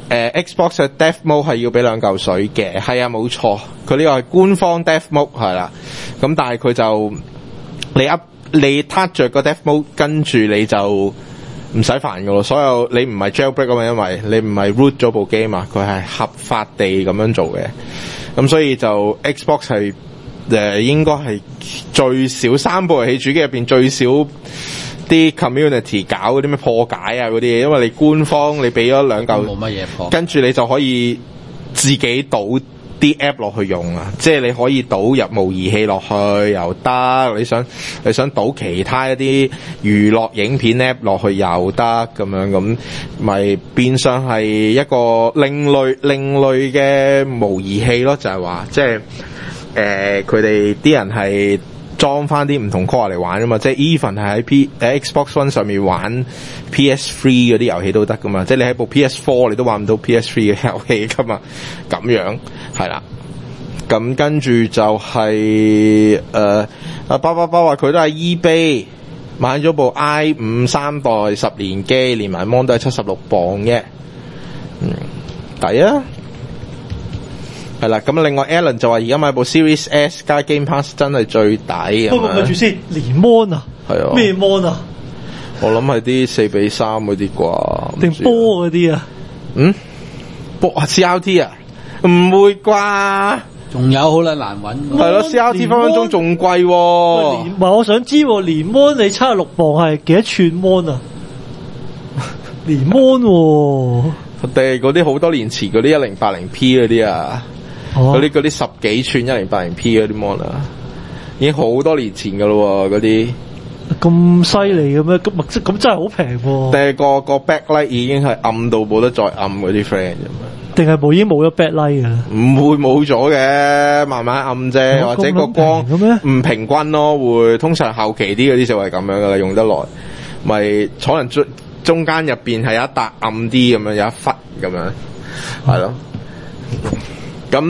Xbox 嘅 Death Mode 係要俾2嚿水嘅，係啊冇錯，佢呢個係官方 Death Mode 係啦。咁但係佢就你 touch 着個 Death Mode， 跟住你就唔使煩噶咯。所有你唔係 jailbreak 啊嘛，因為你唔係 root 咗部機嘛，佢係合法地咁樣做嘅。咁所以就 Xbox 係應該係最少3部遊戲主機入邊最少啲 community 搞嗰啲咩破解啊嗰啲嘢，因為你官方你俾咗2嚿，冇乜嘢破，跟住你就可以自己倒啲 app 落去用啊，即係你可以倒入模擬器落去又得，你想倒其他一啲娛樂影片 app 落去又得，咁樣咁咪變相係一個另類嘅模擬器咯，就係話即係佢哋啲人係裝翻啲唔同 core 嚟玩噶嘛，即係 even 係喺Xbox One 上面玩 PS3 嗰啲遊戲都得噶嘛，即係你喺部 PS4 你都玩唔到 PS3 嘅遊戲噶嘛，咁樣係啦。咁跟住就係阿包話佢都係 eBay 買咗部 i5 3代10年機，連埋 mon 都係76磅嘅，抵啊！係啦，咁另外 Alan 就話而家買部 Series S 加 Game Pass 真係最抵。不過咪住先，連 mon 啊？係啊。咩 mon 啊？我諗係啲4:3嗰啲啩。定波嗰啲啊？波 CRT 啊？唔會啩？仲有好啦，難揾。係咯 ，CRT 分分鐘仲貴喎。唔係，我想知連 mon 你76磅係幾多寸 mon 啊？連 mon 喎。定係嗰啲好多年前嗰啲1080p 嗰啲啊？嗰啲10幾寸1080p 嗰啲 mon 啊，已經好多年前噶咯喎，嗰啲咁犀利嘅咩？咁真係好平喎。定係個 backlight 已經係暗到冇得再暗嗰啲 friend 咁樣？定係已經冇咗 backlight 噶啦？唔會冇咗嘅，慢慢暗啫，或者個光唔平均咯。會通常後期啲嗰啲就係咁樣噶啦，用得耐咪可能中間入邊係有一笪暗啲咁樣，有一忽咁樣，係咯。咁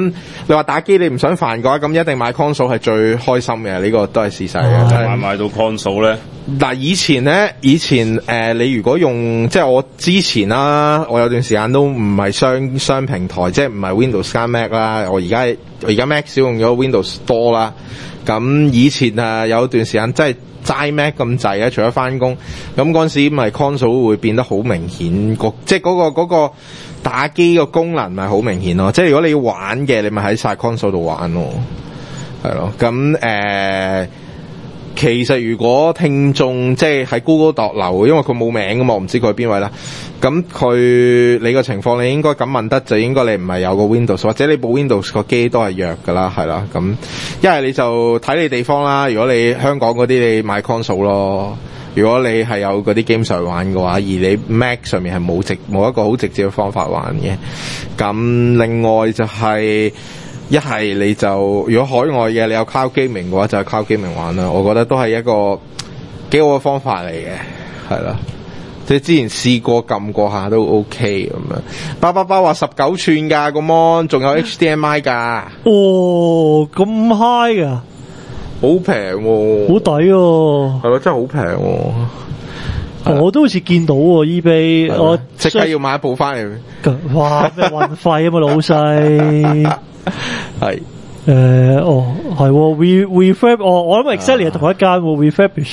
你話打機你唔想煩嘅話，咁一定買 console 係最開心嘅，呢個都係事實嘅。 買到 console 咧？ 嗱，以前你如果用即係我之前啦，我有段時間都唔係雙平台，即係唔係 Windows 加 Mac 啦。我而家 Mac 少用咗 Windows 多啦。咁以前有段時間真係齋 Mac 咁滯啊，除咗翻工，咁嗰陣時咪 console 會變得好明顯，即係嗰個打機個功能咪好明顯咯。即係如果你要玩嘅，你咪喺晒 console 度玩咯，係咯。咁其實如果聽眾即係喺 Google 度留，因為佢冇名噶嘛，我唔知佢係邊位啦。咁你個情況，你應該咁問得，就應該你唔係有個 Windows， 或者你部 Windows 個機都係弱噶啦，係啦。咁一係你就睇你地方啦。如果你香港嗰啲，你買 console 咯。如果你係有嗰啲 game 上玩嘅話，而你 Mac 上面係冇一個好直接嘅方法玩嘅。咁另外就係一係你就如果海外嘅你有 cloud gaming 嘅話，就係 cloud gaming 玩啦。我覺得都係一個幾好嘅方法嚟嘅，係啦。即係之前試過撳過下都 OK 咁樣。包話19寸㗎個 mon， 仲有 HDMI 㗎。 哦，咁 high 㗎？ 好平喎， 好抵喎。 係咯，真係好平喎。 我都好似見到喎 eBay， 我即刻要買一部翻嚟。 哇！咩運費啊嘛，老細。 係。 係喎 refurb， 我諗 exactly 係同一間喎 refurbish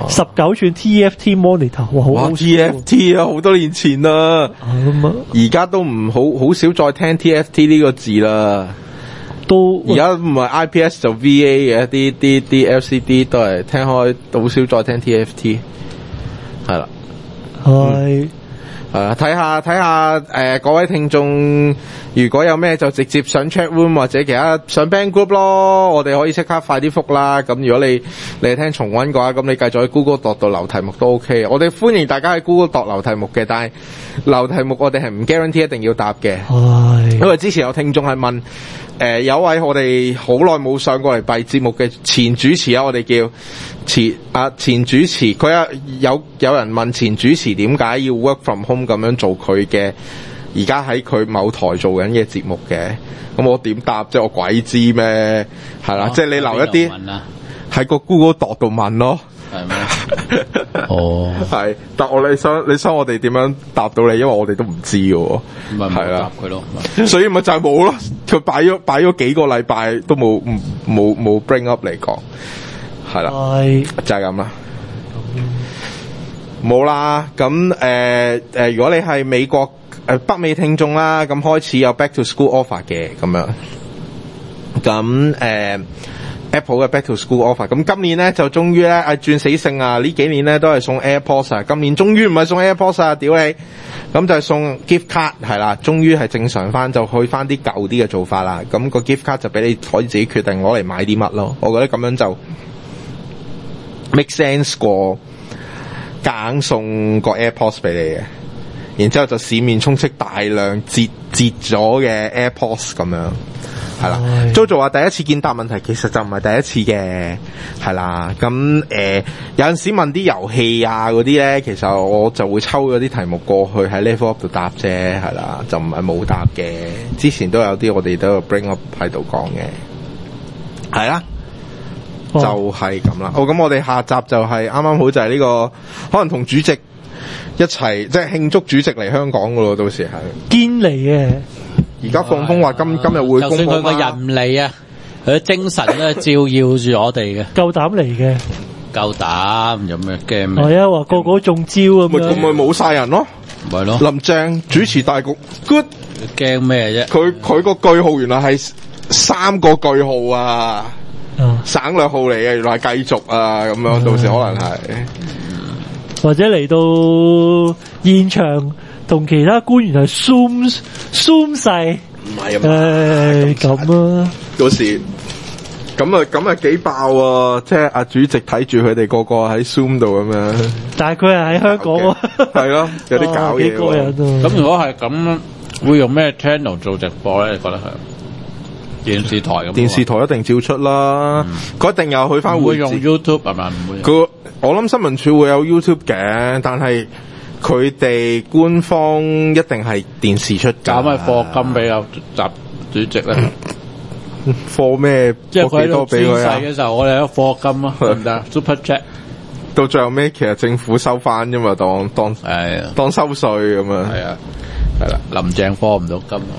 19寸 TFT monitor， 哇好 TFT 啊，好多年前啦，而家都唔好少再聽 TFT 呢個字啦，都而家唔係 IPS 就 VA 嘅，啲 LCD 都係聽開，好少再聽 TFT， 係啦， 係。 睇下各位聽眾如果有咩就直接上 chat room 或者其他上 band group 咯，我哋可以即刻快啲覆啦。咁如果你係聽重溫嘅話，咁你繼續喺 Google Doc 度留題目都 OK。我哋歡迎大家喺 Google Doc 留題目嘅，但係留題目我哋係唔 guarantee 一定要答嘅。因為之前有聽眾係問有位我哋好耐冇上過嚟閉節目嘅前主持啊，我哋叫前主持，佢有人問前主持點解要 work from home 咁樣做佢嘅而家喺佢某台做緊嘅節目嘅，咁我點答啫？我鬼知咩？係啦，即係你留一啲喺個 Google Doc 度問咯。 係咩？哦， 係，但你想我哋點樣答到你？因為我哋都唔知嘅，係啦， 答佢咯， 所以咪就係冇咯。佢擺咗幾個禮拜都冇 bring up 嚟講，係啦，就係咁啦。冇啦，咁如果你係美國北美聽眾啦，咁開始有 Back to School offer 嘅咁樣，咁Apple 嘅 Back to School offer， 咁今年咧就終於咧轉死性啊！呢幾年咧都係送 AirPods 啊，今年終於唔係送 AirPods 啊，屌你！咁就係送 gift card 係啦，終於係正常翻，就去翻啲舊啲嘅做法啦。咁個 gift card 就俾你可以自己決定攞嚟買啲乜咯。我覺得咁樣就 make sense 過硬送個 AirPods 俾你嘅，然之後就市面充斥大量折咗嘅 AirPods 咁樣。係啦，Jojo 話第一次見答問題，其實就唔係第一次嘅，係啦。咁有陣時問啲遊戲啊嗰啲咧，其實我就會抽咗啲題目過去喺 Level Up 度答啫，係啦，就唔係冇答嘅。之前都有啲我哋都有 bring up 喺度講嘅，係啦，就係咁啦。咁我哋下集就係啱啱好就係呢個，可能同主席一齊即係慶祝主席嚟香港噶咯，到時係堅嚟嘅。 而家放風話今日會公布， 就算佢個人唔嚟啊，佢嘅精神咧照耀住我哋嘅， 夠膽嚟嘅， 夠膽有咩驚咩？ 係啊，話個個中招咁樣， 咪冇晒人咯， 咪咯。 林鄭主持大局 good， 驚咩啫？ 佢個句號原來係3個句號啊，省略號嚟嘅，原來係繼續啊咁樣，到時可能係或者嚟到現場。同其他官員係 zoom 晒， 唔係啊， 咁啊， 到時咁啊幾爆啊！即係阿主席睇住佢哋個個喺 zoom 度咁樣，但係佢係喺香港喎，係咯，有啲搞嘢喎。 咁如果係咁，會用咩 channel 做直播咧？你覺得係電視台咁？ 電視台一定照出啦，佢一定有去翻會用 YouTube 係咪？唔會。我諗新聞處會有 YouTube 嘅，但係。佢哋官方一定係電視出㗎， 搞咩課金俾阿習主席咧？ 貨咩？ 即係佢喺度俾佢啊宣誓！嘅時候，我哋有課金咯，得唔得？Super Chat 到最後尾，其實政府收翻啫嘛，當收稅咁樣。 係啊，係啦，林鄭課唔到金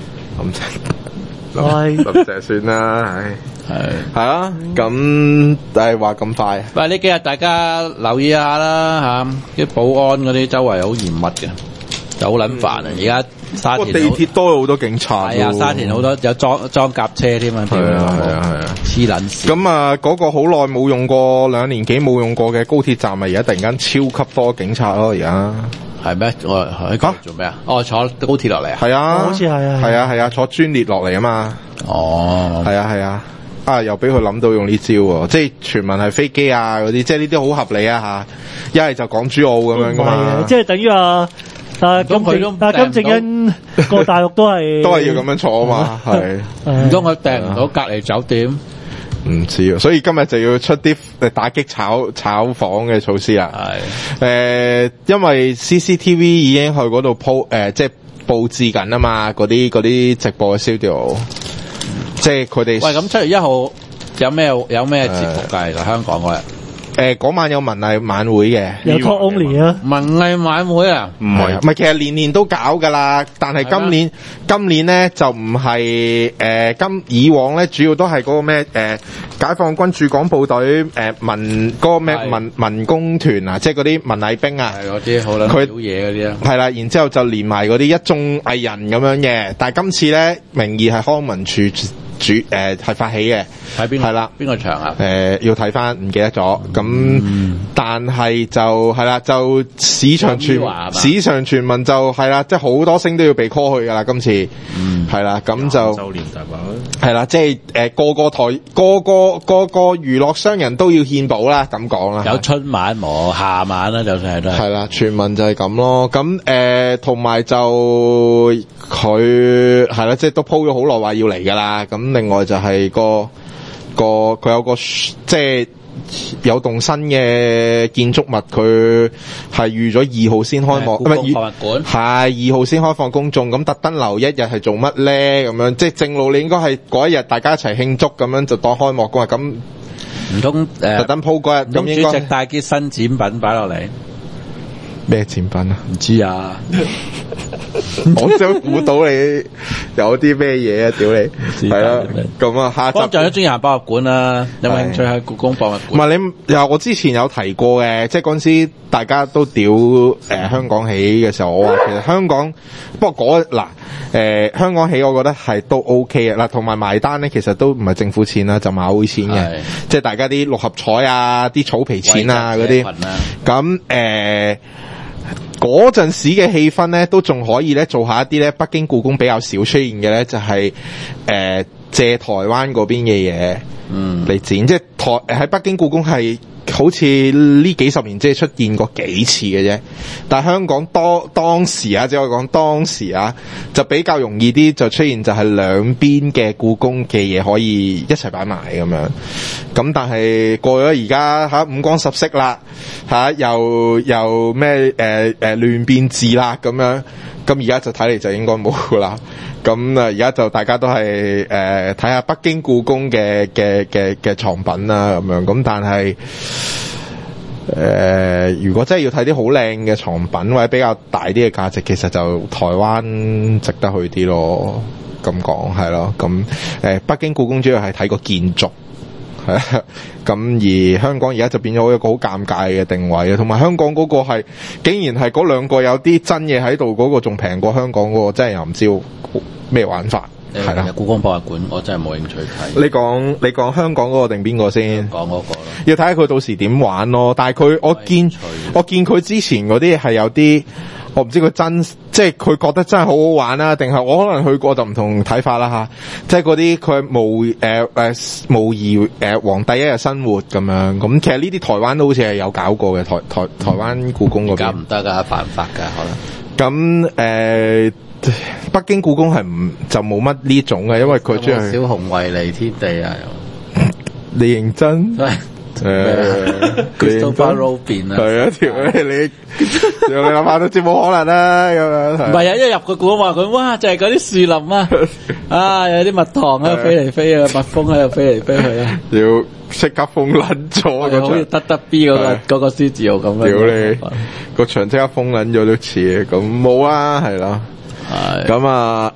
林鄭算啦，係啊，咁但係話咁快。 喂，呢幾日大家留意下啦嚇，啲保安嗰啲周圍好嚴密嘅，就好撚煩啊！而家沙田地鐵多咗好多警察。 係啊，沙田好多有裝甲車添啊， 係啊， 黐撚線。 咁啊，嗰個好耐冇用過2年幾冇用過嘅高鐵站啊，而家突然間超級多警察咯，而家。 係咩？我喺度做咩啊？哦，坐高鐵落嚟啊？ 係啊， 好似係啊， 係啊，坐專列落嚟啊嘛。 哦， 係啊，又俾佢諗到用呢招喎，即係傳聞係飛機啊嗰啲，即係呢啲好合理啊嚇。一係就港珠澳咁樣噶嘛， 即係等於金正恩過大陸都係要咁樣坐啊嘛，係。 唔通佢訂唔到隔離酒店？ 唔知啊，所以今日就要出啲打擊炒房嘅措施啦。係因為 CCTV 已經去嗰度即係佈置緊啊嘛，嗰啲直播嘅 studio，即係佢哋。喂， 咁7月1號有咩節目㗎？香港嗰日？ 嗰晚有文藝晚會嘅， 有 talk only 啊， 文藝晚會啊， 唔係，其實年都搞噶啦，但係今年咧就唔係以往咧主要都係嗰個咩解放軍駐港部隊民工團啊，即係嗰啲文藝兵啊， 嗰啲好撚少嘢嗰啲啊， 係啦，然之後就連埋嗰啲一眾藝人咁樣嘅，但係今次咧名義係康文署係發起嘅， 喺邊？係啦，邊個場啊？ 要睇翻，唔記得咗。咁但係就係啦，就市場傳聞就係啦，即係好多星都要被 call 去噶啦。今次係啦，咁就周年大把係啦，即係個個娛樂商人都要獻寶啦，咁講啦。 有春晚冇夏晚啦，就算係都係啦， 傳聞就係咁咯。咁同埋就佢係啦，即係都鋪咗好耐話要嚟噶啦。咁另外就係佢有個即係有棟新嘅建築物，佢係預咗2號先開幕， 故宮博物館係2號先開放公眾，咁特登留1日係做乜咧？咁樣即係正路，你應該係嗰一日大家一齊慶祝，咁樣就當開幕噶嘛。咁唔通特登鋪嗰日，咁應該主席帶啲新展品擺落嚟。 咩展品啊？ 唔知啊， 我想估到你有啲咩嘢啊！屌你，係啦，咁啊，下集幫助咗中人博物館啊，有冇興趣喺故宮博物館？ 唔係你我之前有提過嘅，即係嗰陣時大家都屌香港起嘅時候，我話其實香港不過香港起，我覺得係都 OK 嘅嗱，同埋埋單咧，其實都唔係政府錢啦，就馬會錢嘅，即係大家啲六合彩啊、啲草皮錢啊嗰啲，咁嗰陣時嘅氣氛咧，都仲可以咧做下一啲咧，北京故宮比較少出現嘅咧，就係借台灣嗰邊嘅嘢嚟展，即係喺北京故宮係好似呢幾十年即係出現過幾次嘅啫，但係香港當時啊，即係我講當時啊，就比較容易啲就出現就係兩邊嘅故宮嘅嘢可以一齊擺埋咁樣，咁但係過咗而家五光十色啦又咩亂變字啦咁樣，咁而家就睇嚟就應該冇噶啦。咁而家就大家都係睇下北京故宮嘅藏品啦咁樣，咁但係如果真係要睇啲好靚嘅藏品或者比較大啲嘅價值，其實就台灣值得去啲咯。咁講係咯，咁北京故宮主要係睇個建築。咁而香港而家就變咗一個好尷尬嘅定位啊，同埋香港嗰個係竟然係嗰兩個有啲真嘢喺度，嗰個仲平過香港嗰個，真係又唔知咩玩法。係啦， 故宮博物館我真係冇興趣睇。 你講香港嗰個定邊個先？ 講嗰個咯， 要睇下佢到時點玩咯。但係我見佢之前嗰啲係有啲。我唔知佢即係佢覺得真係好好玩啦，定係我可能去過就唔同睇法啦吓。即係嗰啲佢模擬皇帝一日生活咁樣。咁其實呢啲台灣都好似係有搞過嘅，台灣故宮嗰邊。而家唔得噶，犯法噶可能。 咁北京故宮就冇乜呢種嘅，因為佢主要小熊維尼天地啊。 你認真？ Christopher Robin 啊， 係啊，你諗下都知冇可能啦，咁樣唔係啊，一入個故宮話佢，哇，就係嗰啲樹林啊，啊，有啲蜜糖喺度飛嚟飛去，蜜蜂喺度飛嚟飛去啊， 要即刻封撚咗個好似場， 得 B 嗰個獅子號咁樣。 屌你個場即刻封撚咗都似，咁冇啊，係啦， 係咁啊，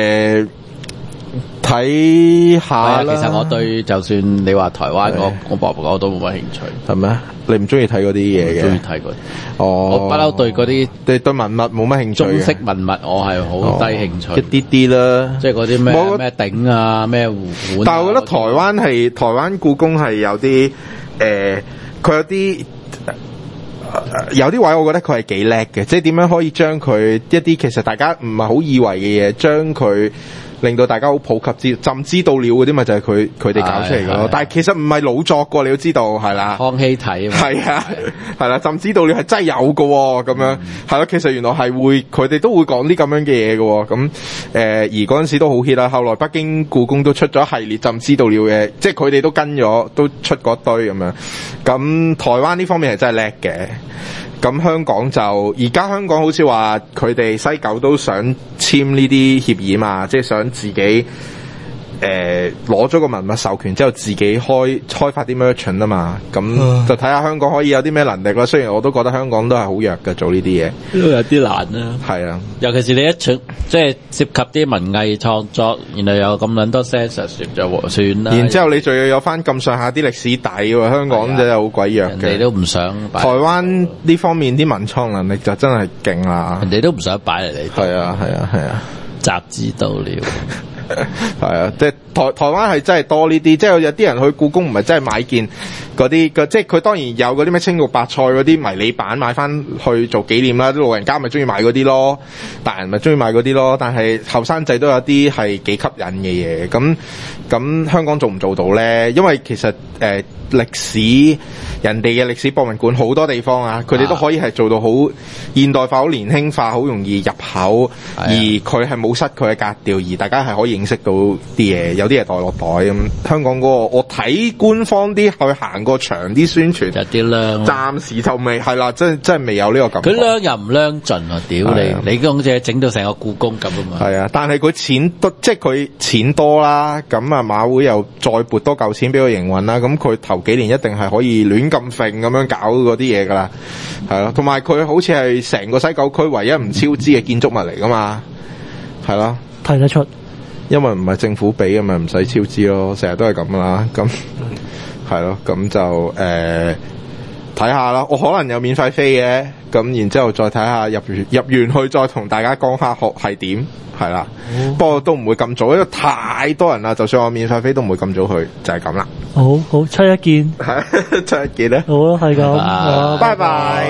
睇下係啦。 啊，其實我對就算你話台灣我爸爸我都冇乜興趣， 係咩？你唔中意睇嗰啲嘢嘅？ 中意睇嗰啲。 哦， 我不嬲對嗰啲你對文物冇乜興趣嘅中式文物我係好低興趣， 一啲啲啦。 即係嗰啲我咩鼎啊、咩壺碗啊。 但係我覺得台灣故宮係有啲佢有啲。有啲位我覺得佢係幾叻嘅，即係點樣可以將佢一啲其實大家唔係好以為嘅嘢，將佢令到大家好普及浸知道了嗰啲，咪就係佢哋搞出嚟嘅咯。但係其實唔係老作㗎，你要知道係啦。 康熙睇啊嘛， 係啊，係啦，浸知道了係真係有㗎喎，咁樣係咯。其實原來係會佢哋都會講啲咁樣嘅嘢㗎喎。咁而嗰陣時都好 hit 啦。後來北京故宮都出咗系列浸知道了嘅，即係佢哋都跟咗，都出嗰堆咁樣。咁台灣呢方面係真係叻嘅。咁香港就而家香港好似話佢哋西九都想簽呢啲協議嘛，即係想自己攞咗個文物授權之後自己開發啲 merchant 啊嘛，咁就睇下香港可以有啲咩能力啦。雖然我都覺得香港都係好弱嘅做呢啲嘢， 都有啲難啦。 係啊， 尤其是你一出即係涉及啲文藝創作，然後有咁撚多 censorship 就算啦。 然之後你仲要有翻咁上下啲歷史底喎，香港真係好鬼弱嘅。 人哋都唔想擺台灣呢方面啲文創能力就真係勁啦。 人哋都唔想擺嚟你度。 係啊，係啊，係啊， 集知道了。 係啊，即係台灣係真係多呢啲，即係有啲人去故宮唔係真係買件嗰啲，即係佢當然有嗰啲咩青玉白菜嗰啲迷你版買翻去做紀念啦，啲老人家咪中意買嗰啲咯，大人咪中意買嗰啲咯，但係後生仔都有啲係幾吸引嘅嘢，咁香港做唔做到咧？因為其實歷史人哋嘅歷史博物館好多地方啊，佢哋都可以係做到好現代化、好年輕化、好容易入口，而佢係冇失佢嘅格調，而大家係可以認識到啲嘢，有啲嘢袋落袋咁。香港嗰個我睇官方啲去行過場啲宣傳， 有啲靚， 暫時就未係啦，真係未有呢個感覺。 佢靚又唔靚盡啊！屌你，你好似整到成個故宮咁啊嘛。 係啊，但係佢錢多，即係佢錢多啦，咁啊馬會又再撥多嚿錢俾佢營運啦，咁佢頭幾年一定係可以亂咁揈咁樣搞嗰啲嘢噶啦，係咯，同埋佢好似係成個西九區唯一唔超支嘅建築物嚟噶嘛，係咯， 睇得出， 因為唔係政府俾啊嘛，唔使超支咯，成日都係咁啦，咁係咯，咁就睇下啦，我可能有免費飛嘅，咁然之後再睇下入完去再同大家講下學係點，係啦，不過都唔會咁早，因為太多人啦，就算我免費飛都唔會咁早去，就係咁啦。 好好七一見， 再見啦， 好啦，係咁，啊拜拜。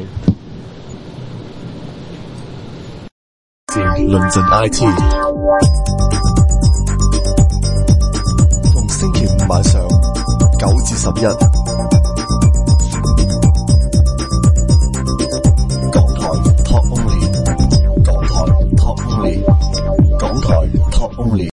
論盡 IT， 逢星期五晚上9至11。